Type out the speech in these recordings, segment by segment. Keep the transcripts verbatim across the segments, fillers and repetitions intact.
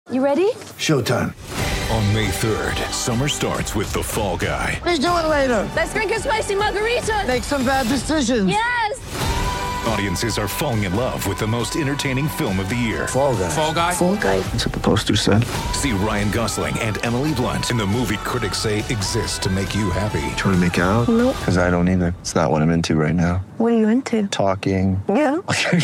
You ready? Showtime. On May third, summer starts with The Fall Guy. Let's do it later. Let's drink a spicy margarita. Make some bad decisions. Yes! Audiences are falling in love with the most entertaining film of the year. Fall Guy. Fall Guy? Fall Guy. That's what the poster said. See Ryan Gosling and Emily Blunt in the movie critics say exists to make you happy. Trying to make it out? Nope. Because I don't either. It's not what I'm into right now. What are you into? Talking. Yeah.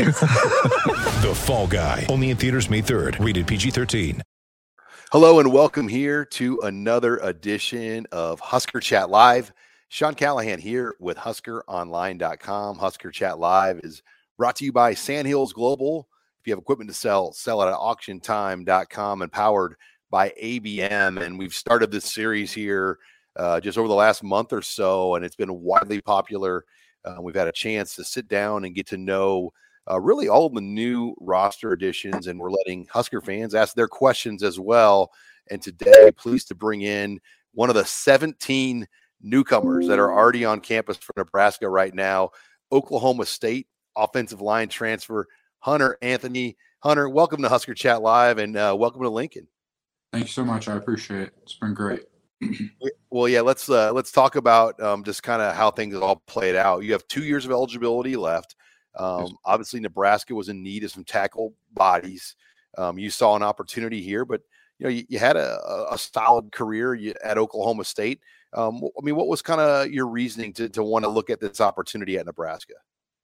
The Fall Guy. Only in theaters May third. Rated P G thirteen. Hello and welcome here to another edition of Husker Chat Live. Sean Callahan here with Husker Online dot com. Husker Chat Live is brought to you by Sandhills Global. If you have equipment to sell, sell it at auction time dot com and powered by A B M. And we've started this series here uh, just over the last month or so, and it's been widely popular. Uh, we've had a chance to sit down and get to know Uh, really all of the new roster additions, and we're letting Husker fans ask their questions as well. And today, pleased to bring in one of the seventeen newcomers that are already on campus for Nebraska right now, Oklahoma State offensive line transfer, Hunter Anthony. Hunter, welcome to Husker Chat Live, and uh, welcome to Lincoln. Thank you so much. I appreciate it. It's been great. Well, yeah, let's uh, let's talk about um, just kind of how things all played out. You have two years of eligibility left. Um, obviously, Nebraska was in need of some tackle bodies. Um, you saw an opportunity here, but you know you, you had a, a solid career at Oklahoma State. Um, I mean, what was kind of your reasoning to to want to look at this opportunity at Nebraska?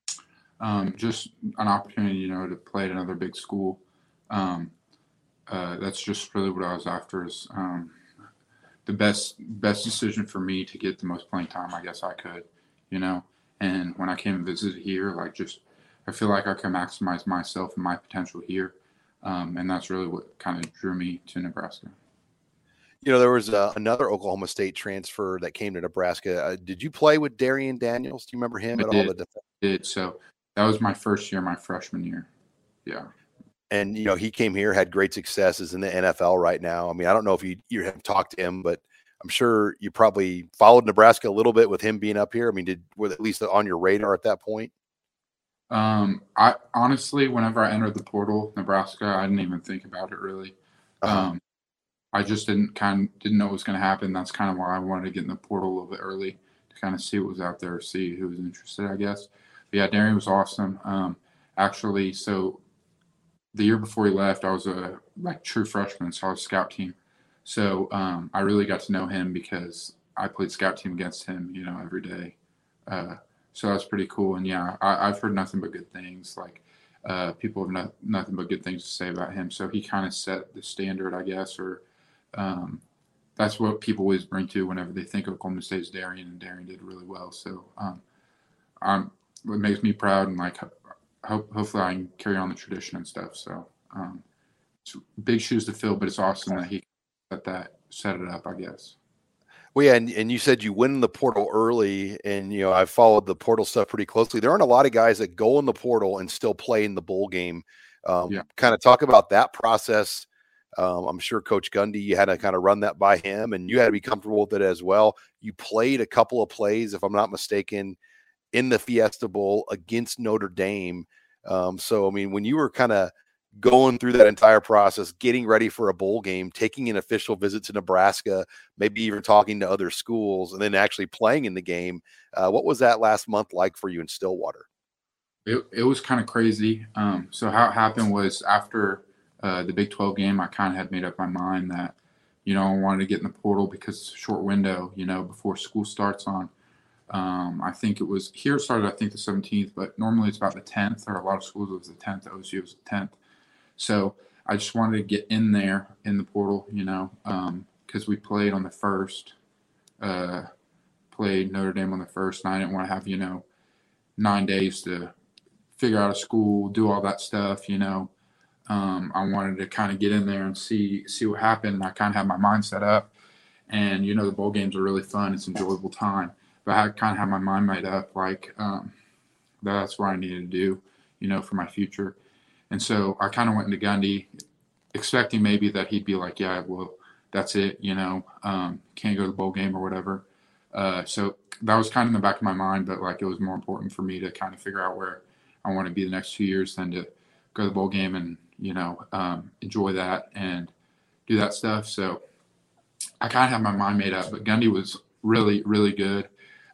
Um, just an opportunity, you know, to play at another big school. Um, uh, that's just really what I was after. Is um, the best best decision for me to get the most playing time I guess I could, you know. And when I came and visited here, like just, I feel like I can maximize myself and my potential here. Um, and that's really what kind of drew me to Nebraska. You know, there was uh, another Oklahoma State transfer that came to Nebraska. Uh, did you play with Darian Daniels? Do you remember him I at did, all? The did. So that was my first year, my freshman year. Yeah. And, you know, he came here, had great successes in the N F L right now. I mean, I don't know if you, you have talked to him, but I'm sure you probably followed Nebraska a little bit with him being up here. I mean, did were at least on your radar at that point? Um, I honestly, whenever I entered the portal, Nebraska, I didn't even think about it really. Uh-huh. Um, I just didn't kind of didn't know what was going to happen. That's kind of why I wanted to get in the portal a little bit early to kind of see what was out there, see who was interested, I guess. But yeah, Darian was awesome. Um, actually, so the year before he left, I was a like true freshman, so I was scout team. So um, I really got to know him because I played scout team against him, you know, every day. Uh, so that's pretty cool. And yeah, I, I've heard nothing but good things. Like uh, people have no, nothing but good things to say about him. So he kind of set the standard, I guess, or um, that's what people always bring to whenever they think of Oklahoma State's Darian, and Darian did really well. So um, I'm, it makes me proud, and like hope, hopefully I can carry on the tradition and stuff. So um, it's big shoes to fill, but it's awesome that he Set that set it up, I guess. Well, yeah, and, and you said you went in the portal early, and you know I followed the portal stuff pretty closely. There aren't a lot of guys that go in the portal and still play in the bowl game. Um, yeah. Kind of talk about that process. Um, I'm sure Coach Gundy, you had to kind of run that by him, and you had to be comfortable with it as well. You played a couple of plays, if I'm not mistaken, in the Fiesta Bowl against Notre Dame. Um, so, I mean, when you were kind of going through that entire process, getting ready for a bowl game, taking an official visit to Nebraska, maybe even talking to other schools, and then actually playing in the game. Uh, what was that last month like for you in Stillwater? It, it was kind of crazy. Um, so how it happened was after uh, the Big twelve game, I kind of had made up my mind that, you know, I wanted to get in the portal because it's a short window, you know, before school starts on. Um, I think it was here it started, I think the seventeenth, but normally it's about the tenth, or a lot of schools it was the tenth. O S U was the tenth. So I just wanted to get in there in the portal, you know, because um, we played on the first, uh, played Notre Dame on the first, and I didn't want to have, you know, nine days to figure out a school, do all that stuff, you know. Um, I wanted to kind of get in there and see see what happened, and I kind of had my mind set up. And, you know, the bowl games are really fun. It's an enjoyable time. But I kind of had my mind made up, like, um, that's what I needed to do, you know, for my future. And so I kind of went into Gundy expecting maybe that he'd be like, yeah, well, that's it, you know, um, can't go to the bowl game or whatever. Uh, so that was kind of in the back of my mind, but like it was more important for me to kind of figure out where I want to be the next two years than to go to the bowl game and, you know, um, enjoy that and do that stuff. So I kind of had my mind made up, but Gundy was really, really good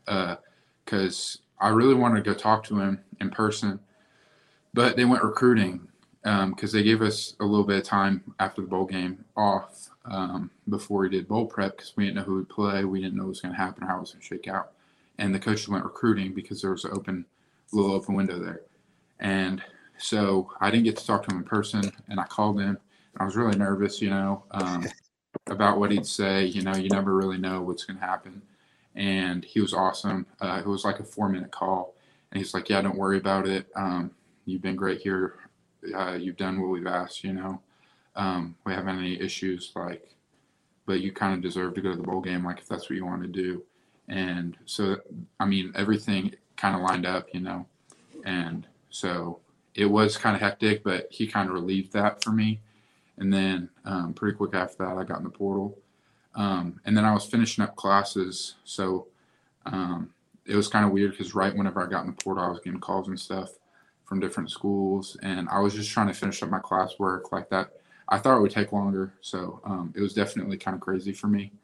because uh, I really wanted to go talk to him in person, but they went recruiting because um, they gave us a little bit of time after the bowl game off um, before we did bowl prep because we didn't know who would play. We didn't know what was going to happen, how it was going to shake out. And the coaches went recruiting because there was an open, little open window there. And so I didn't get to talk to him in person, and I called him. And I was really nervous, you know, um, about what he'd say. You know, you never really know what's going to happen. And he was awesome. Uh, it was like a four-minute call. And he's like, yeah, don't worry about it. Um, you've been great here. Uh, you've done what we've asked, you know. Um, we haven't any issues, like, but you kind of deserve to go to the bowl game, like, if that's what you want to do. And so, I mean, everything kind of lined up, you know. And so it was kind of hectic, but he kind of relieved that for me. And then um, pretty quick after that, I got in the portal. Um, and then I was finishing up classes. So um, it was kind of weird because right whenever I got in the portal, I was getting calls and stuff from different schools. And I was just trying to finish up my classwork like that. I thought it would take longer. So um, it was definitely kind of crazy for me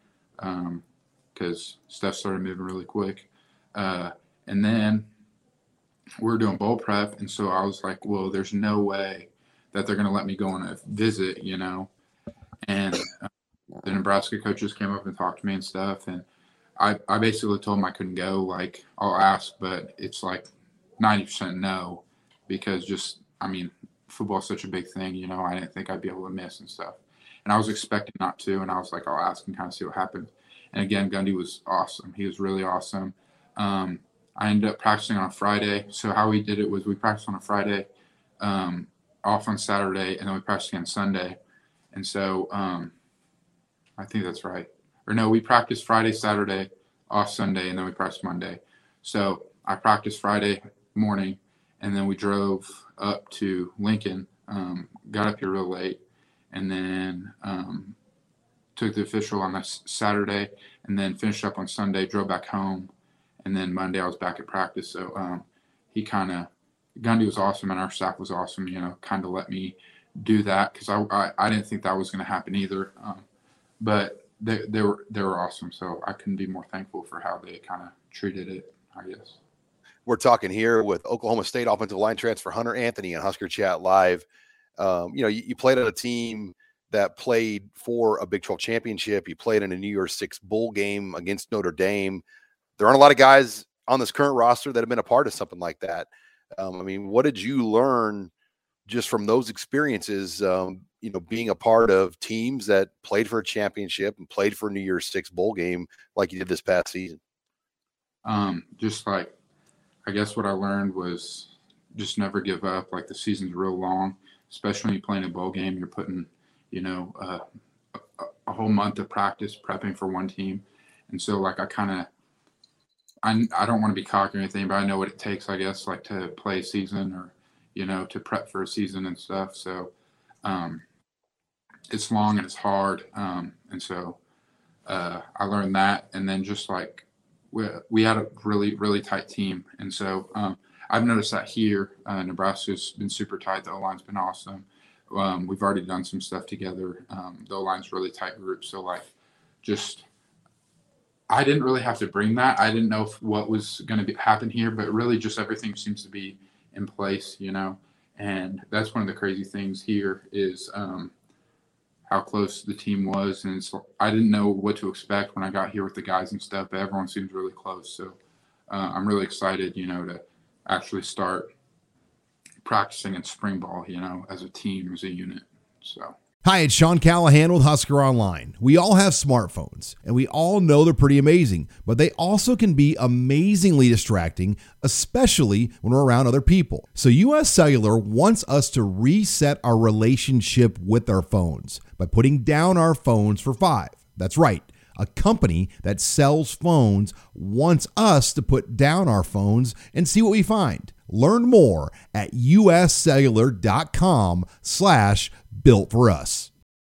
because um, stuff started moving really quick. Uh, and then we were doing bowl prep. And so I was like, well, there's no way that they're going to let me go on a visit, you know. And uh, the Nebraska coaches came up and talked to me and stuff. And I, I basically told them I couldn't go. Like, I'll ask, but it's like ninety percent no, because just, I mean, football's such a big thing, you know. I didn't think I'd be able to miss and stuff. And I was expecting not to. And I was like, I'll ask and kind of see what happens. And again, Gundy was awesome. He was really awesome. Um, I ended up practicing on a Friday. So how we did it was we practiced on a Friday, um, off on Saturday, and then we practiced again Sunday. And so um, I think that's right. Or no, we practiced Friday, Saturday, off Sunday, and then we practiced Monday. So I practiced Friday morning, and then we drove up to Lincoln, um, got up here real late, and then um, took the official on that Saturday, and then finished up on Sunday, drove back home, and then Monday I was back at practice. So um, he kind of, Gundy was awesome, and our staff was awesome, you know, kind of let me do that because I, I, I didn't think that was going to happen either. Um, but they, they were they were awesome, so I couldn't be more thankful for how they kind of treated it, I guess. We're talking here with Oklahoma State offensive line transfer Hunter Anthony on Husker Chat Live. Um, you know, you, you played on a team that played for a Big twelve championship. You played in a New Year's Six bowl game against Notre Dame. There aren't a lot of guys on this current roster that have been a part of something like that. Um, I mean, what did you learn just from those experiences, um, you know, being a part of teams that played for a championship and played for a New Year's Six bowl game like you did this past season? Um, just like, I guess what I learned was just never give up. Like, the season's real long, especially when you play in a bowl game. You're putting, you know, uh, a, a whole month of practice prepping for one team. And so, like, I kind of, I, I don't want to be cocky or anything, but I know what it takes, I guess, like to play a season or, you know, to prep for a season and stuff. So um, it's long and it's hard. Um, and so uh, I learned that. And then just like we, we had a really, really tight team. And so um, I've noticed that here, uh, Nebraska's been super tight. The O-line's been awesome. Um, we've already done some stuff together. Um, the O-line's really tight group. So like just – I didn't really have to bring that. I didn't know if what was going to happen here, but really just everything seems to be in place, you know. And that's one of the crazy things here is um, how close the team was. And it's, I didn't know what to expect when I got here with the guys and stuff, but everyone seems really close. So uh, I'm really excited, you know, to actually start practicing in spring ball, you know, as a team, as a unit. So. Hi, it's Sean Callahan with Husker Online. We all have smartphones, and we all know they're pretty amazing, but they also can be amazingly distracting, especially when we're around other people. So U S Cellular wants us to reset our relationship with our phones by putting down our phones for five. That's right. A company that sells phones wants us to put down our phones and see what we find. Learn more at uscellular.com slash built for us.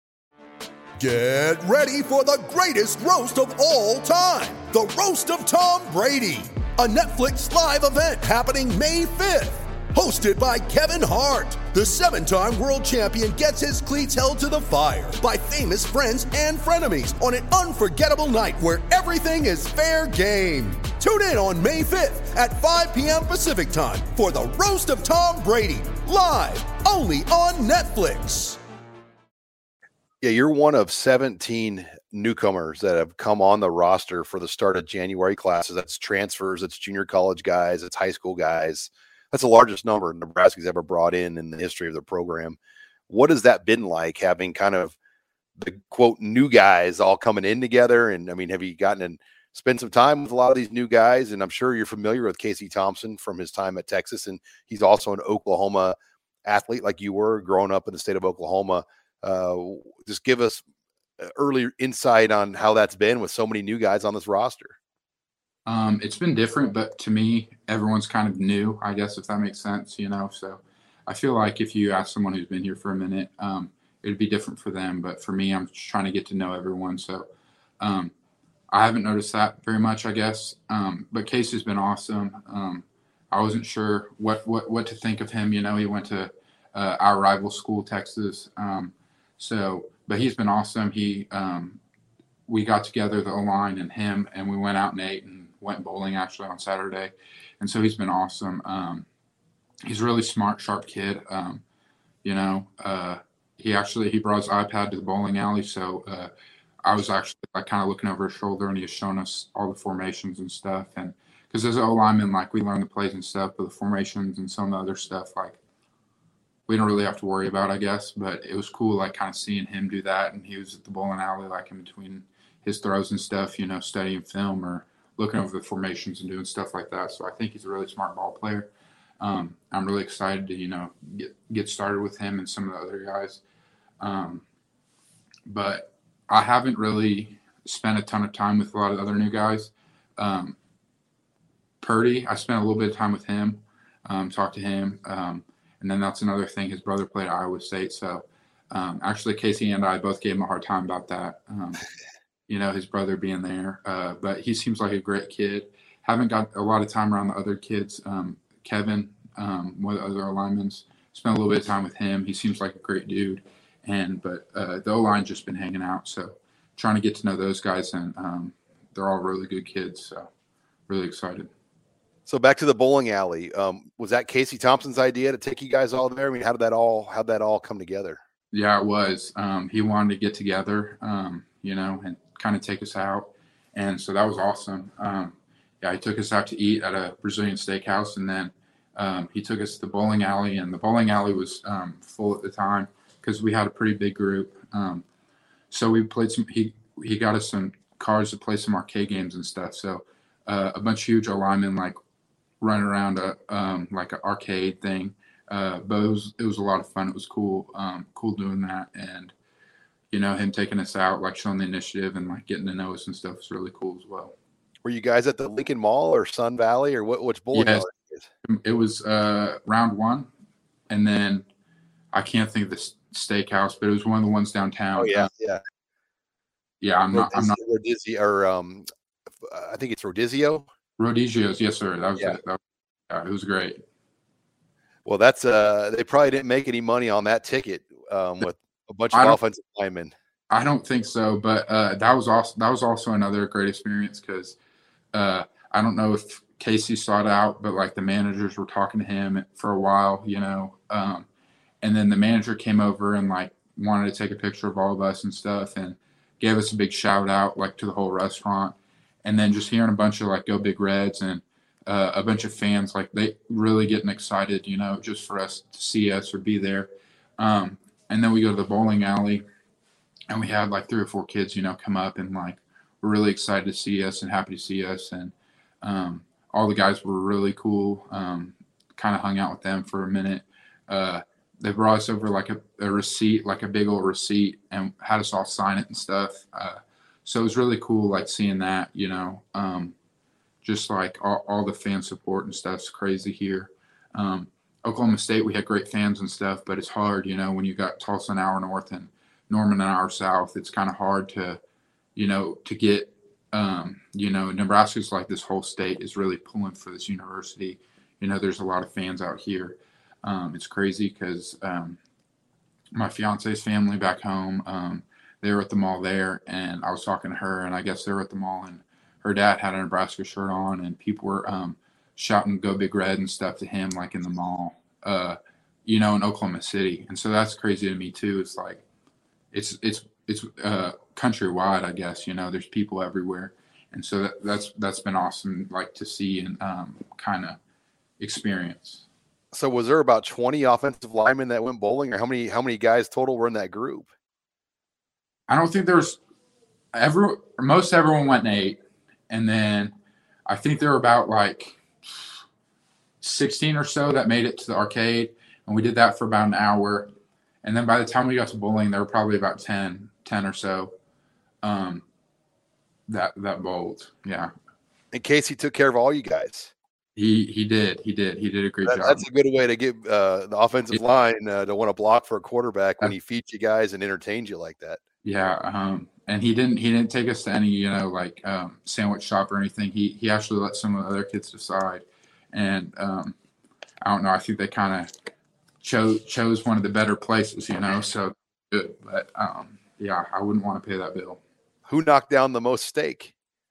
Get ready for the greatest roast of all time. The Roast of Tom Brady. A Netflix live event happening May fifth. hosted by Kevin Hart. The seven-time world champion gets his cleats held to the fire by famous friends and frenemies on an unforgettable night where everything is fair game. Tune in on May fifth at five p.m. Pacific time for the Roast of Tom Brady, live only on Netflix. Yeah, you're one of seventeen newcomers that have come on the roster for the start of January classes. That's transfers, it's junior college guys, it's high school guys. That's the largest number Nebraska's ever brought in in the history of the program. What has that been like, having kind of the quote new guys all coming in together? And I mean, have you gotten and spend some time with a lot of these new guys? And I'm sure you're familiar with Casey Thompson from his time at Texas, and he's also an Oklahoma athlete like you were growing up in the state of Oklahoma. Uh, just give us early insight on how that's been with so many new guys on this roster. Um, it's been different, but to me, everyone's kind of new, I guess, if that makes sense, you know? So I feel like if you ask someone who's been here for a minute, um, it'd be different for them. But for me, I'm just trying to get to know everyone. So um, I haven't noticed that very much, I guess. Um, but Casey's been awesome. Um, I wasn't sure what, what, what to think of him. You know, he went to uh, our rival school, Texas. Um, so, but he's been awesome. He, um, we got together, the O-line and him, and we went out and ate and went bowling actually on Saturday. And so he's been awesome. Um, he's a really smart, sharp kid. Um, you know, uh, he actually, he brought his iPad to the bowling alley. So uh, I was actually like kind of looking over his shoulder, and he was showing us all the formations and stuff. And because as an O-lineman, like we learn the plays and stuff, but the formations and some of the other stuff, like we don't really have to worry about, I guess. But it was cool, like kind of seeing him do that. And he was at the bowling alley, like in between his throws and stuff, you know, studying film or looking over the formations and doing stuff like that. So I think he's a really smart ball player. Um, I'm really excited to, you know, get, get started with him and some of the other guys. Um, but I haven't really spent a ton of time with a lot of other new guys. Um, Purdy, I spent a little bit of time with him, um, talked to him. Um, and then that's another thing. His brother played at Iowa State. So um, actually Casey and I both gave him a hard time about that. Um, you know, his brother being there. Uh, but he seems like a great kid. Haven't got a lot of time around the other kids. Um, Kevin, um, one of the other linemen, spent a little bit of time with him. He seems like a great dude. And, but uh, the O-line's just been hanging out. So trying to get to know those guys, and um, they're all really good kids. So really excited. So back to the bowling alley. Um, was that Casey Thompson's idea to take you guys all there? I mean, how did that all, how'd that all come together? Yeah, it was. Um, he wanted to get together, um, you know, and kind of take us out. And so that was awesome. Um, yeah, he took us out to eat at a Brazilian steakhouse, and then um, he took us to the bowling alley, and the bowling alley was um, full at the time because we had a pretty big group. Um, so we played some, he, he got us some cards to play some arcade games and stuff. So uh, a bunch of huge linemen like running around a, um, like an arcade thing. Uh, but it was, it was a lot of fun. It was cool, um, cool doing that. And, you know, him taking us out, like showing the initiative and like getting to know us and stuff was really cool as well. Were you guys at the Lincoln Mall or Sun Valley, or what? Which bowling alley? Yes, it was uh, round one, and then I can't think of the steakhouse, but it was one of the ones downtown. Oh yeah, yeah, yeah. I'm not. I'm not. Rodizio, or um, I think it's Rodizio. Rodizio's, yes, sir. That was yeah. it. That was, yeah, it was great. Well, that's uh, they probably didn't make any money on that ticket um, with a bunch of offensive linemen. I don't think so, but uh, that was also that was also another great experience because uh, I don't know if Casey sought out, but like the managers were talking to him for a while, you know, um, and then the manager came over and like wanted to take a picture of all of us and stuff, and gave us a big shout out like to the whole restaurant, and then just hearing a bunch of like Go Big Reds and uh, a bunch of fans like they really getting excited, you know, just for us to see us or be there, um, and then we go to the bowling alley. And we had like three or four kids, you know, come up and like were really excited to see us and happy to see us. And um, all the guys were really cool. Um, kind of hung out with them for a minute. Uh, they brought us over like a, a receipt, like a big old receipt, and had us all sign it and stuff. Uh, so it was really cool, like seeing that, you know, um, just like all, all the fan support and stuff's crazy here. Um, Oklahoma State, we had great fans and stuff, but it's hard, you know, when you got Tulsa an hour north and Norman an hour south, it's kind of hard to, you know, to get, um, you know, Nebraska's like this whole state is really pulling for this university. You know, there's a lot of fans out here. Um, it's crazy because um, my fiance's family back home, um, they were at the mall there, and I was talking to her, and I guess they were at the mall, and her dad had a Nebraska shirt on, and people were um, shouting "Go Big Red" and stuff to him, like in the mall, uh, you know, in Oklahoma City. And so that's crazy to me too. It's like, it's, it's, it's uh, countrywide, I guess, you know, there's people everywhere. And so that, that's, that's been awesome, like to see and um, kind of experience. So was there about twenty offensive linemen that went bowling, or how many, how many guys total were in that group? I don't think there's every, most everyone went eight. And then I think there were about like sixteen or so that made it to the arcade. And we did that for about an hour. And then by the time we got to bowling, there were probably about ten, ten or so um, that, that bowled. Yeah. And Casey took care of all you guys. He, he did. He did. He did a great That, job. that's a good way to get uh, the offensive Yeah. line uh, to want to block for a quarterback when he feeds you guys and entertains you like that. Yeah. Um, and he didn't, he didn't take us to any, you know, like um, sandwich shop or anything. He, he actually let some of the other kids decide. And um, I don't know. I think they kind of chose, chose one of the better places, you know, so good. But um, yeah, I wouldn't want to pay that bill. Who knocked down the most steak?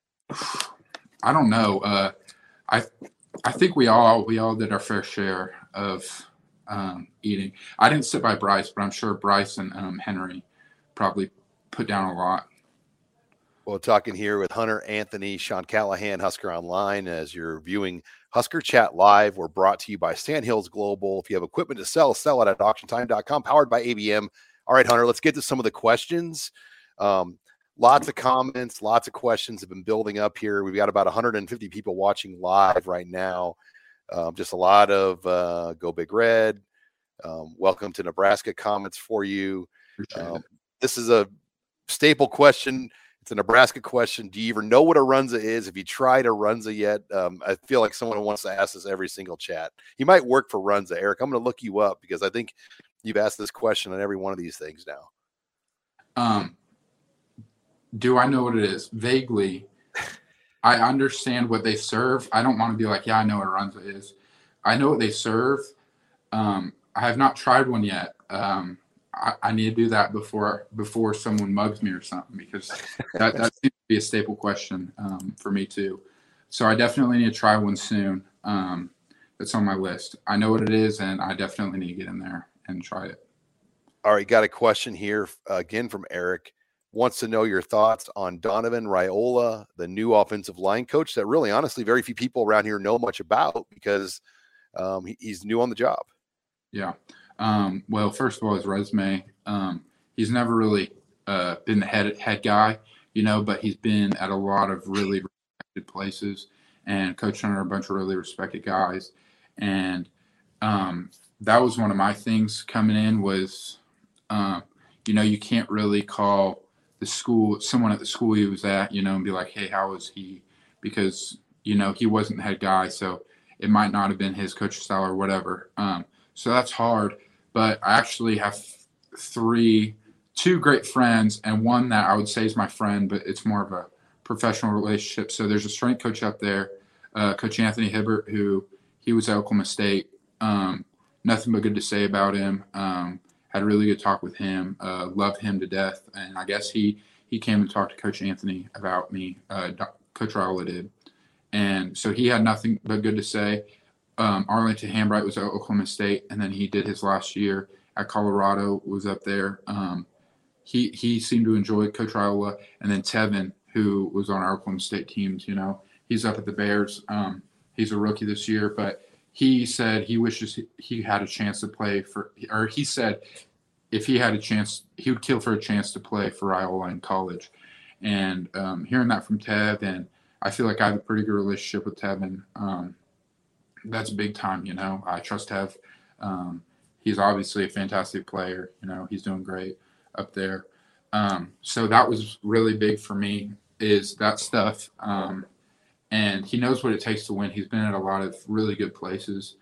I don't know. Uh, I, I think we all, we all did our fair share of um, eating. I didn't sit by Bryce, but I'm sure Bryce and um, Henry probably put down a lot. Well, talking here with Hunter Anthony, Sean Callahan, Husker Online. As you're viewing Husker Chat Live, we're brought to you by Sandhills Global. If you have equipment to sell, sell it at auction time dot com, powered by A B M. All right, Hunter, let's get to some of the questions. Um, lots of comments, lots of questions have been building up here. We've got about one hundred fifty people watching live right now. Um, just a lot of uh, Go Big Red. Um, welcome to Nebraska comments for you. Um, this is a staple question. It's a Nebraska question. Do you even know what a runza is? Have you tried a runza yet? Um, I feel like someone wants to ask this every single chat. You might work for Runza, Eric. I'm going to look you up because I think you've asked this question on every one of these things now. Um, do I know what it is? Vaguely. I understand what they serve. I don't want to be like, yeah, I know what a runza is. I know what they serve. Um, I have not tried one yet. Um, I, I need to do that before before someone mugs me or something, because that, that seems to be a staple question um, for me too. So I definitely need to try one soon. Um, that's on my list. I know what it is, and I definitely need to get in there and try it. All right, got a question here uh, again from Eric. Wants to know your thoughts on Donovan Raiola, the new offensive line coach that really, honestly, very few people around here know much about because um, he, he's new on the job. Yeah. Um, well, first of all, his resume, um, he's never really uh, been the head head guy, you know, but he's been at a lot of really respected places and coached under a bunch of really respected guys. And um, that was one of my things coming in was, um, you know, you can't really call the school, someone at the school he was at, you know, and be like, hey, how was he? Because, you know, he wasn't the head guy, so it might not have been his coaching style or whatever. Um, so that's hard. But I actually have three, two great friends, and one that I would say is my friend, but it's more of a professional relationship. So there's a strength coach up there, uh, Coach Anthony Hibbert, who he was at Oklahoma State. Um, nothing but good to say about him. Um, had a really good talk with him. Uh, loved him to death. And I guess he he came and talked to Coach Anthony about me. Uh, Coach Raiola did. And so he had nothing but good to say. Um, Arlington Hambright was at Oklahoma State, and then he did his last year at Colorado, was up there. Um, he he seemed to enjoy Coach Raiola. And then Tevin, who was on our Oklahoma State teams, you know, he's up at the Bears. Um, he's a rookie this year, but he said he wishes he had a chance to play for – or he said if he had a chance, he would kill for a chance to play for Raiola in college. And um, hearing that from Tev, and I feel like I have a pretty good relationship with Tevin. Um, that's big time, you know. I trust Tev. Um, he's obviously a fantastic player. You know, he's doing great up there. Um, so that was really big for me is that stuff. Um, and he knows what it takes to win. He's been at a lot of really good places.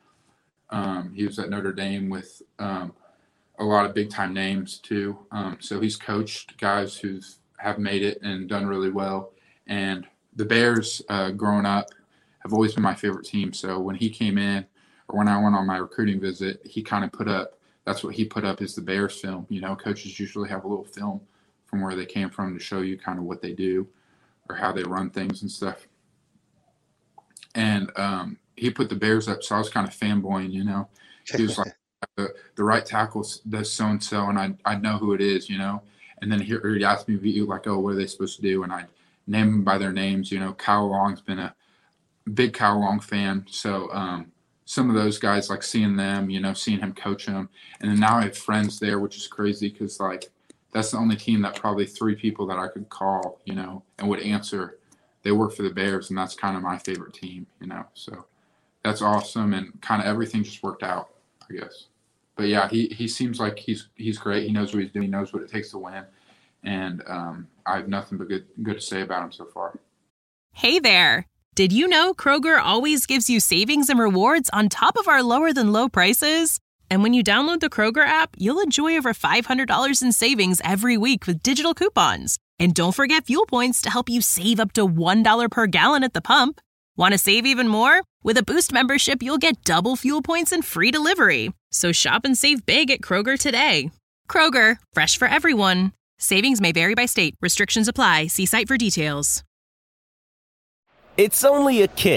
Um, he was at Notre Dame with um, a lot of big-time names too. Um, so he's coached guys who have made it and done really well. And the Bears uh, growing up have always been my favorite team. So when he came in, or when I went on my recruiting visit, he kind of put up, that's what he put up is the Bears film. You know, coaches usually have a little film from where they came from to show you kind of what they do or how they run things and stuff. And um, he put the Bears up, so I was kind of fanboying, you know. He was like, the, the right tackle does so-and-so, and I I know who it is, you know. And then he, he asked me, like, oh, what are they supposed to do? And I name them by their names. You know, Kyle Long's been a big Kyle Long fan. So um, some of those guys, like seeing them, you know, seeing him coach them. And then now I have friends there, which is crazy because, like, that's the only team that probably three people that I could call, you know, and would answer. They work for the Bears, and that's kind of my favorite team, you know. So that's awesome, and kind of everything just worked out, I guess. But, yeah, he, he seems like he's he's great. He knows what he's doing. He knows what it takes to win. And um, I have nothing but good good to say about him so far. Hey there. Did you know Kroger always gives you savings and rewards on top of our lower-than-low prices? And when you download the Kroger app, you'll enjoy over five hundred dollars in savings every week with digital coupons. And don't forget fuel points to help you save up to one dollar per gallon at the pump. Want to save even more? With a Boost membership, you'll get double fuel points and free delivery. So shop and save big at Kroger today. Kroger, fresh for everyone. Savings may vary by state. Restrictions apply. See site for details. It's only a kick,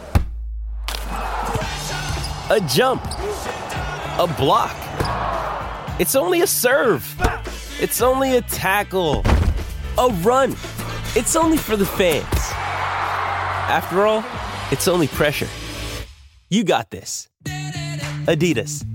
a jump, a block. It's only a serve. It's only a tackle, a run. It's only for the fans. After all, it's only pressure. You got this. Adidas.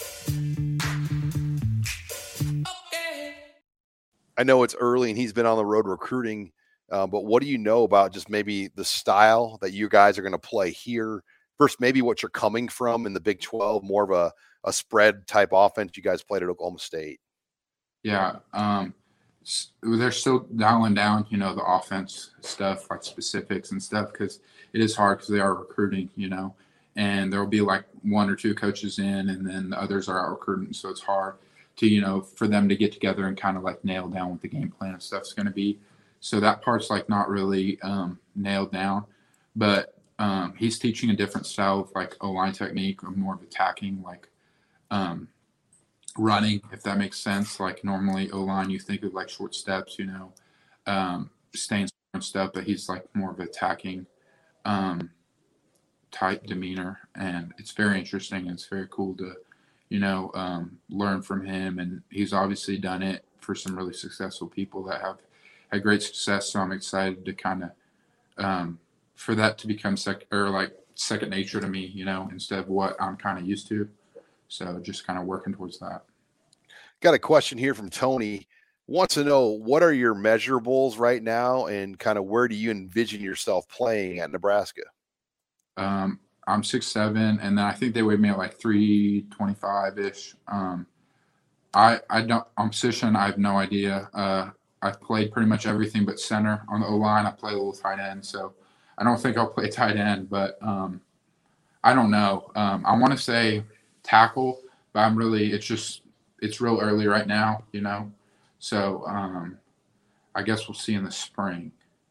I know it's early and he's been on the road recruiting, uh, but what do you know about just maybe the style that you guys are going to play here? First, maybe what you're coming from in the Big twelve, more of a, a spread type offense you guys played at Oklahoma State. Yeah, um, they're still dialing down, you know, the offense stuff, like specifics and stuff, because it is hard because they are recruiting, you know, and there will be like one or two coaches in and then the others are out recruiting. So it's hard to, you know, for them to get together and kind of like nail down what the game plan and stuff is going to be. So that part's like not really um, nailed down, but um, he's teaching a different style of like O-line technique or more of attacking, like um, running, if that makes sense. Like normally O-line, you think of like short steps, you know, um, staying and stuff, but he's like more of attacking um, type demeanor. And it's very interesting. It's very cool to, you know, um, learn from him. And he's obviously done it for some really successful people that have had great success. So I'm excited to kind of, um, for that to become sec or like second nature to me, you know, instead of what I'm kind of used to. So just kind of working towards that. Got a question here from Tony. Wants to know, what are your measurables right now and kind of where do you envision yourself playing at Nebraska? Um, I'm six seven, and then I think they weighed me at like three twenty-five ish. Um, I I don't I'm position. I have no idea. Uh, I've played pretty much everything but center on the O line. I play a little tight end, so I don't think I'll play tight end. But um, I don't know. Um, I want to say tackle, but I'm really it's just it's real early right now, you know. So um, I guess we'll see in the spring.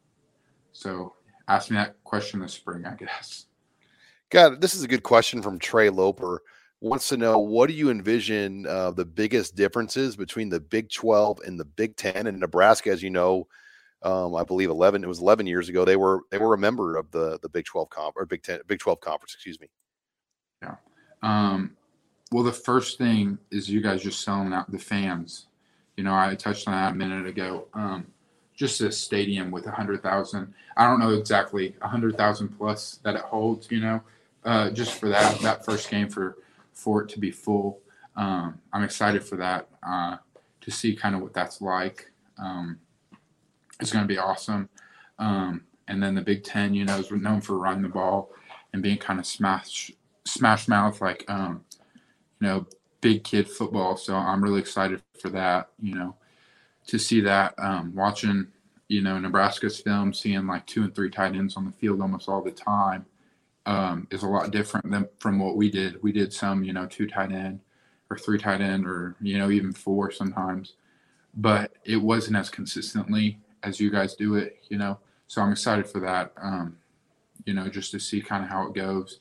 So ask me that question in the spring, I guess. God, this is a good question from Trey Loper. Wants to know, what do you envision uh, the biggest differences between the Big twelve and the Big ten? And Nebraska, as you know, um, I believe eleven. It was eleven years ago. They were they were a member of the the Big twelve comp or Big ten Big twelve conference. Excuse me. Yeah. Um, well, the first thing is you guys just selling out the fans. You know, I touched on that a minute ago. Um, just a stadium with a hundred thousand. I don't know exactly a hundred thousand plus that it holds. You know. Uh, just for that that first game for for it to be full. Um, I'm excited for that, uh, to see kind of what that's like. Um, it's going to be awesome. Um, and then the Big Ten, you know, is known for running the ball and being kind of smash smash mouth, like um, you know, big kid football. So I'm really excited for that. You know, to see that. Um, watching, you know, Nebraska's film, seeing like two and three tight ends on the field almost all the time. Um, is a lot different than from what we did. We did some, you know, two tight end or three tight end or, you know, even four sometimes, but it wasn't as consistently as you guys do it, you know? So I'm excited for that, um, you know, just to see kind of how it goes.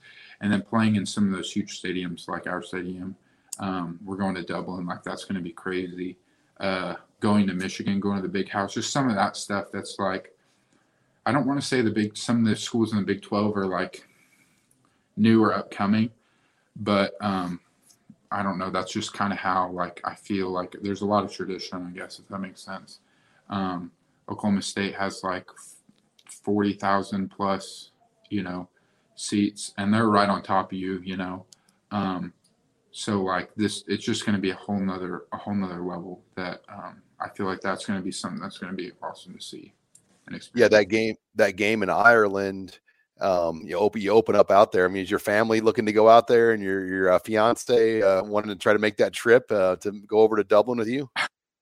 and then playing in some of those huge stadiums like our stadium. Um, we're going to Dublin, like that's going to be crazy. Uh, going to Michigan, going to the Big House, just some of that stuff. That's like, I don't want to say the big, some of the schools in the Big twelve are like new or upcoming, but um, I don't know. That's just kind of how like I feel like there's a lot of tradition, I guess, if that makes sense. Um, Oklahoma State has like forty thousand plus, you know, seats, and they're right on top of you, you know. Um, so like this, it's just going to be a whole nother, a whole nother level that um, I feel like that's going to be something that's going to be awesome to see. And yeah, that game, that game in Ireland, um, you open, you open up out there. I mean, is your family looking to go out there, and your your uh, fiance uh, wanting to try to make that trip uh, to go over to Dublin with you?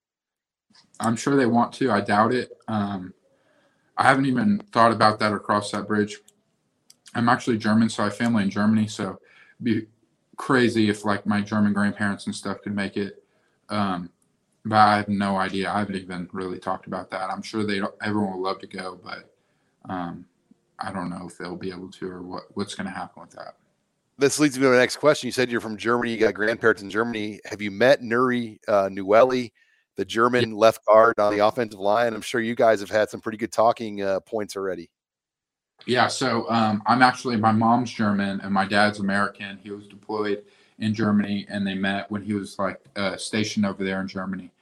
I'm sure they want to. I doubt it. Um, I haven't even thought about that or crossed that bridge. I'm actually German, so I have family in Germany. So it'd be crazy if like my German grandparents and stuff could make it. Um, but I have no idea. I haven't even really talked about that. I'm sure they everyone would love to go, but um, I don't know if they'll be able to or what, what's going to happen with that. This leads me to the next question. You said you're from Germany. You got grandparents in Germany. Have you met Nuri uh, Newelly, the German left guard on the offensive line? I'm sure you guys have had some pretty good talking uh, points already. Yeah, so um, I'm actually, my mom's German and my dad's American. He was deployed in Germany, and they met when he was like uh, stationed over there in Germany.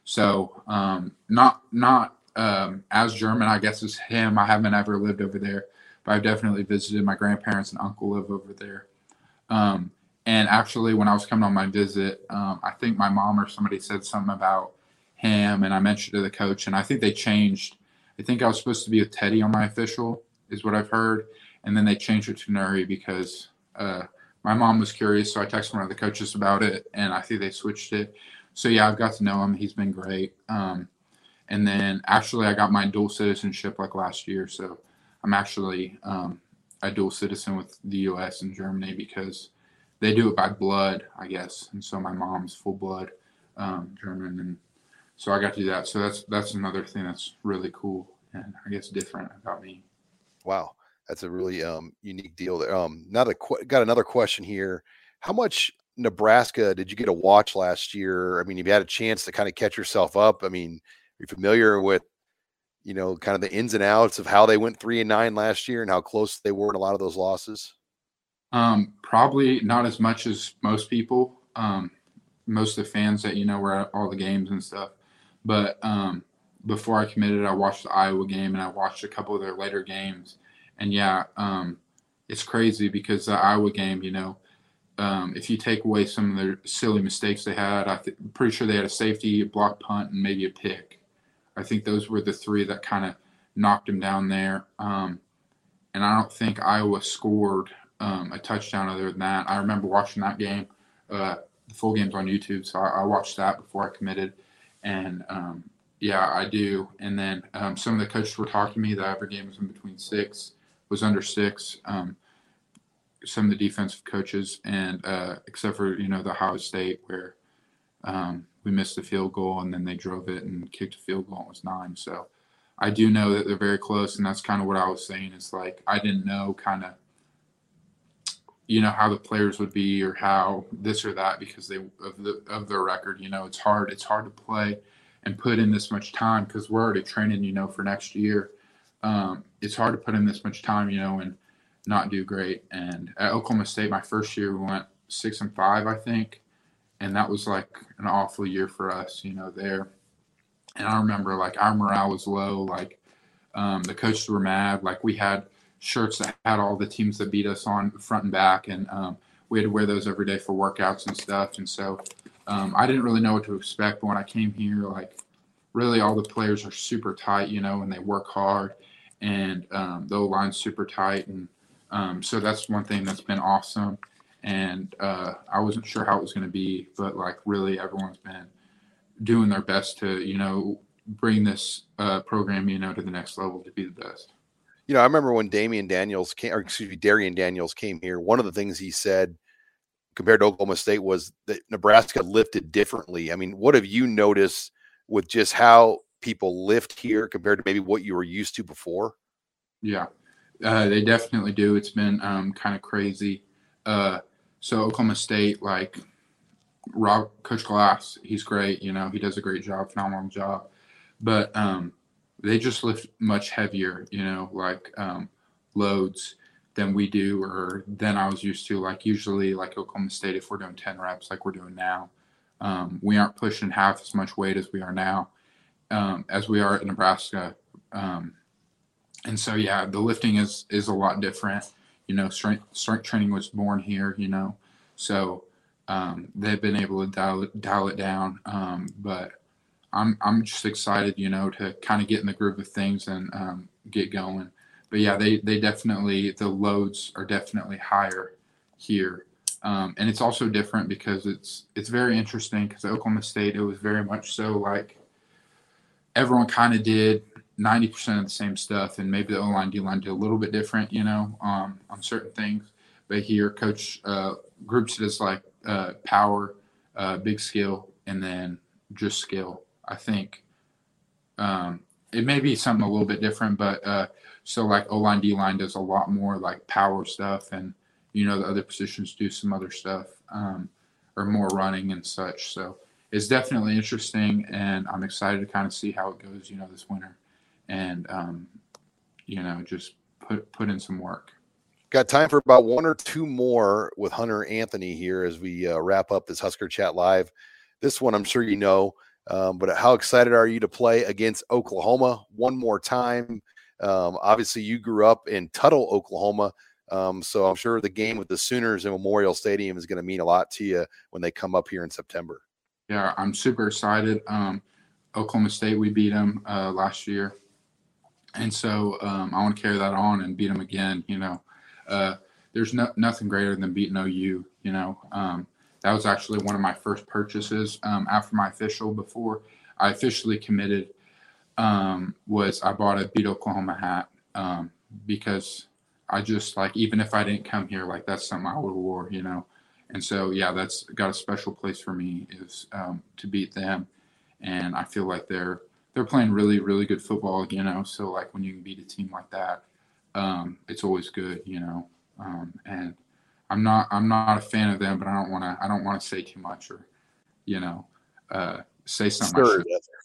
So um, not not um, as German, I guess, as him. I haven't ever lived over there, but I've definitely visited. My grandparents and uncle live over there. Um, and actually, when I was coming on my visit, um, I think my mom or somebody said something about him, and I mentioned to the coach, and I think they changed. I think I was supposed to be with Teddy on my official, is what I've heard. And then they changed it to Nuri because uh, my mom was curious. So I texted one of the coaches about it, and I think they switched it. So yeah, I've got to know him. He's been great. Um, and then actually I got my dual citizenship like last year. So I'm actually um, a dual citizen with the U S and Germany because they do it by blood, I guess. And so my mom's full blood um, German. And so I got to do that. So that's, that's another thing that's really cool and I guess different about me. Wow, that's a really um, unique deal there. Um, now that qu- got another question here. How much Nebraska did you get to watch last year? I mean, you've had a chance to kind of catch yourself up. I mean, are you familiar with, you know, kind of the ins and outs of how they went three and nine last year and how close they were in a lot of those losses? Um, probably not as much as most people. Um, most of the fans that, you know, were at all the games and stuff. But um, before I committed, I watched the Iowa game and I watched a couple of their later games. And yeah, um, it's crazy because the Iowa game, you know, um, if you take away some of their silly mistakes they had, I th- I'm pretty sure they had a safety, a block punt, and maybe a pick. I think those were the three that kind of knocked them down there. Um, and I don't think Iowa scored um, a touchdown other than that. I remember watching that game. Uh, the full game's on YouTube, so I, I watched that before I committed. And, um, yeah, I do. And then um, some of the coaches were talking to me that every game was in between six, was under six. Um, some of the defensive coaches, and uh, except for, you know, the Ohio State where um, we missed the field goal and then they drove it and kicked a field goal and it was nine. So I do know that they're very close, and that's kind of what I was saying. It's like I didn't know kind of, you know, how the players would be or how this or that because they of the of their record. You know, it's hard. It's hard to play and put in this much time because we're already training, you know, for next year. Um, it's hard to put in this much time, you know, and not do great. And at Oklahoma State, my first year, we went six and five, I think. And that was like an awful year for us, you know, there. And I remember like our morale was low. Like um, the coaches were mad. Like we had shirts that had all the teams that beat us on front and back. And um, we had to wear those every day for workouts and stuff. And so um, I didn't really know what to expect. But when I came here, like really all the players are super tight, you know, and they work hard. And um, the O-line's super tight. And um, so that's one thing that's been awesome. And uh, I wasn't sure how it was going to be, but like really everyone's been doing their best to, you know, bring this uh, program, you know, to the next level to be the best. You know, I remember when Damian Daniels came, or excuse me, Darian Daniels came here. One of the things he said compared to Oklahoma State was that Nebraska lifted differently. I mean, what have you noticed with just how people lift here compared to maybe what you were used to before? Yeah, uh, they definitely do. It's been um, kind of crazy. Uh, so Oklahoma State, like Rob, Coach Glass, he's great. You know, he does a great job, phenomenal job. But um, they just lift much heavier, you know, like um, loads than we do or than I was used to. Like usually, like Oklahoma State, if we're doing ten reps like we're doing now, um, we aren't pushing half as much weight as we are now, um, as we are at Nebraska. Um, and so, yeah, the lifting is is a lot different. You know, strength strength training was born here, you know, so um, they've been able to dial it, dial it down. Um, but I'm I'm just excited, you know, to kind of get in the groove of things and um, get going. But yeah, they they definitely, the loads are definitely higher here, um, and it's also different because it's it's very interesting because at Oklahoma State it was very much so like everyone kind of did ninety percent of the same stuff, and maybe the O-line, D-line did a little bit different, you know, um, on certain things. But here, Coach uh, groups it as like uh, power, uh, big skill, and then just skill. I think um, it may be something a little bit different, but uh, so like O-line, D-line does a lot more like power stuff, and you know the other positions do some other stuff um, or more running and such. So it's definitely interesting, and I'm excited to kind of see how it goes, you know, this winter, and um, you know just put put in some work. Got time for about one or two more with Hunter Anthony here as we uh, wrap up this Husker Chat Live. This one I'm sure you know, um, but how excited are you to play against Oklahoma one more time? Um, obviously, you grew up in Tuttle, Oklahoma, um, so I'm sure the game with the Sooners in Memorial Stadium is going to mean a lot to you when they come up here in September. Yeah, I'm super excited. Um, Oklahoma State, we beat them uh, last year, and so um, I want to carry that on and beat them again. You know, uh, there's no, nothing greater than beating O U. You know, um, that was actually one of my first purchases um, after my official. Before I officially committed, um, was I bought a Beat Oklahoma hat um, because I just like, even if I didn't come here, like that's something I would have wore. You know. And so, yeah, that's got a special place for me is um, to beat them. And I feel like they're they're playing really, really good football, you know. So, like, when you can beat a team like that, um, it's always good, you know. Um, and I'm not I'm not a fan of them, but I don't want to I don't want to say too much or, you know, uh, say something. Sure.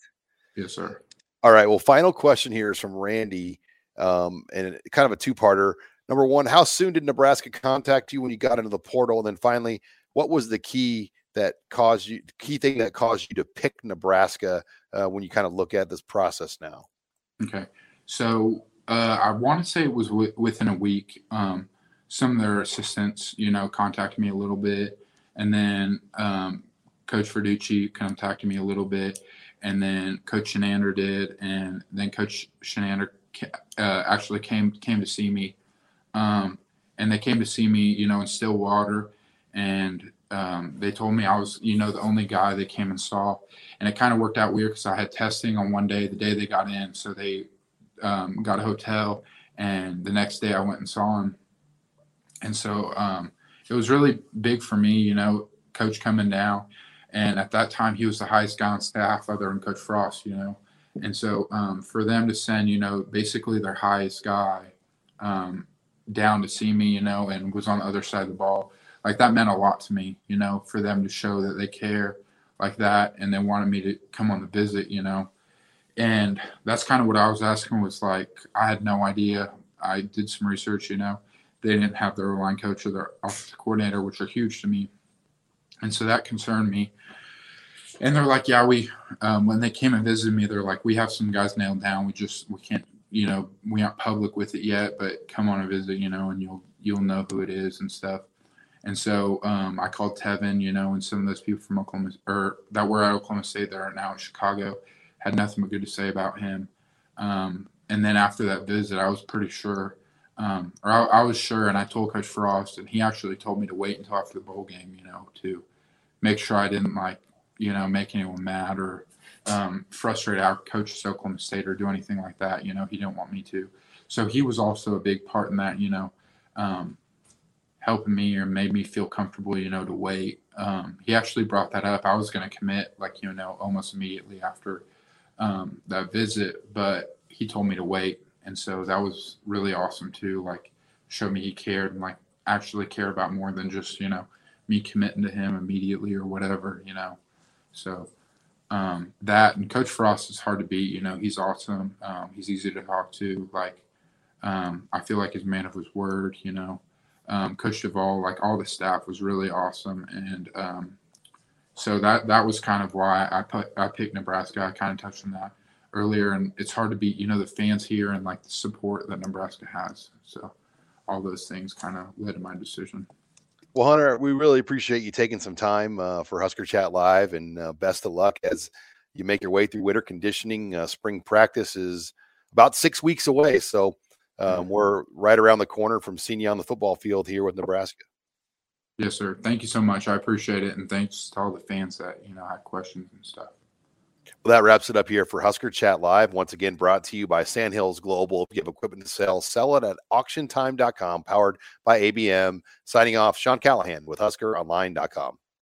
Yes, sir. All right. Well, final question here is from Randy, um, and kind of a two-parter. Number one, how soon did Nebraska contact you when you got into the portal? And then finally, what was the key that caused you, key thing that caused you to pick Nebraska uh, when you kind of look at this process now? Okay. So uh, I want to say it was w- within a week. Um, some of their assistants, you know, contacted me a little bit. And then um, Coach Verducci contacted me a little bit. And then Coach Shenander did. And then Coach Shenander uh, actually came came to see me. Um, and they came to see me, you know, in Stillwater, and um, they told me I was, you know, the only guy they came and saw. And it kind of worked out weird because I had testing on one day, the day they got in. So they um, got a hotel, and the next day I went and saw him. And so um, it was really big for me, you know, Coach coming down. And at that time, he was the highest guy on staff other than Coach Frost, you know. And so um, for them to send, you know, basically their highest guy um, down to see me, you know, and was on the other side of the ball, like that meant a lot to me, you know, for them to show that they care like that and they wanted me to come on the visit, you know. And that's kind of what I was asking was like, I had no idea. I did some research, you know. They didn't have their line coach or their offensive coordinator, which are huge to me. And so that concerned me. And they're like, yeah, we, um, when they came and visited me, they're like, we have some guys nailed down. We just, we can't, you know, we aren't public with it yet, but come on a visit, you know, and you'll, you'll know who it is and stuff. And so um, I called Tevin, you know, and some of those people from Oklahoma, or that were at Oklahoma State that are now in Chicago, had nothing but good to say about him. Um, and then after that visit, I was pretty sure, um, or I, I was sure, and I told Coach Frost, and he actually told me to wait until after the bowl game, you know, to make sure I didn't, like, you know, make anyone mad or um, frustrate our coaches at Oklahoma State or do anything like that. You know, he didn't want me to. So he was also a big part in that, you know, um, helping me or made me feel comfortable, you know, to wait. Um, he actually brought that up. I was going to commit, like, you know, almost immediately after um, that visit, but he told me to wait. And so that was really awesome too. Like, showed me he cared and like actually care about more than just, you know, me committing to him immediately or whatever, you know. So um, that, and Coach Frost is hard to beat. You know, he's awesome. Um, he's easy to talk to. Like, um, I feel like he's a man of his word, you know. Um, Coach Duvall, like all the staff was really awesome. And um, so that, that was kind of why I put, I picked Nebraska. I kind of touched on that earlier, and it's hard to beat, you know, the fans here and like the support that Nebraska has. So all those things kind of led to my decision. Well, Hunter, we really appreciate you taking some time uh, for Husker Chat Live, and uh, best of luck as you make your way through winter conditioning. Uh, spring practice is about six weeks away, so um, we're right around the corner from seeing you on the football field here with Nebraska. Yes, sir. Thank you so much. I appreciate it, and thanks to all the fans that, you know, had questions and stuff. Well, that wraps it up here for Husker Chat Live. Once again, brought to you by Sandhills Global. If you have equipment to sell, sell it at auction time dot com, powered by A B M. Signing off, Sean Callahan with Husker Online dot com.